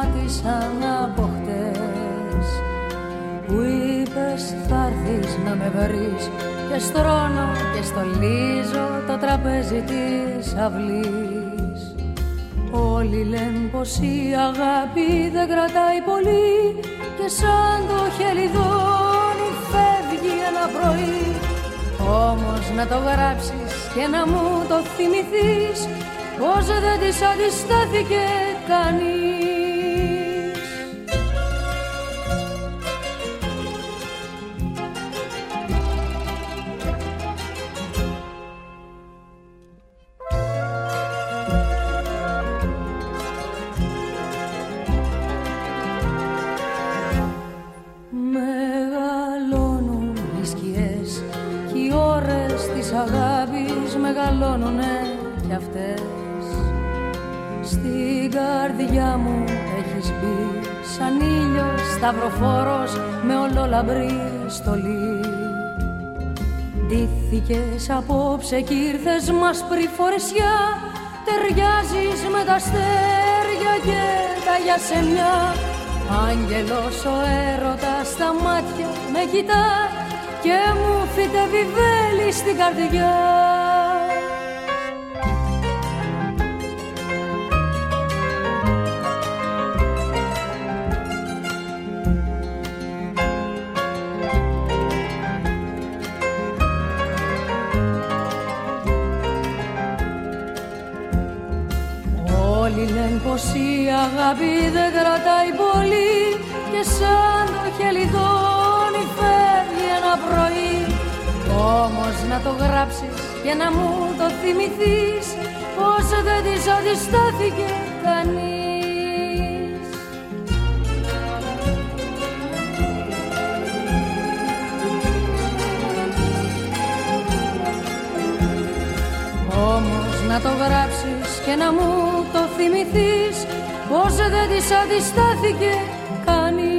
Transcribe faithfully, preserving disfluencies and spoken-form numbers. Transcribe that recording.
σταμάτησαν από χτες, που είπες θα έρθεις να με βρεις και στρώνω και στολίζω το τραπέζι της αυλής. Όλοι λένε πως η αγάπη δεν κρατάει πολύ και σαν το χελιδόνι φεύγει ένα πρωί. Όμως να το γράψεις και να μου το θυμηθείς, πως δεν της αντιστάθηκε κανείς. Μεγαλώνουν οι σκιές κι οι ώρες της αγάπης μεγαλώνουνε κι αυτές. Στην καρδιά μου έχεις μπει σαν ήλιος σταυροφόρος με ολόλαμπρη στολή. Ντύθηκες απόψε κι ήρθες μασπρή φορεσιά, ταιριάζεις με τα αστέρια και τα γιασεμιά. Άγγελος ο έρωτας στα μάτια με κοιτά και μου φυτεύει βέλη στην καρδιά. Όλοι λένε πως η αγάπη δεν κρατάει πολύ και σαν το χελιδόνι φεύγει ένα πρωί. Όμως να το γράψεις και να μου το θυμηθείς, πως δεν της αντιστάθηκε κανείς. Όμως να το γράψεις και να μου το θυμηθείς, πως δεν της αντιστάθηκε κανείς.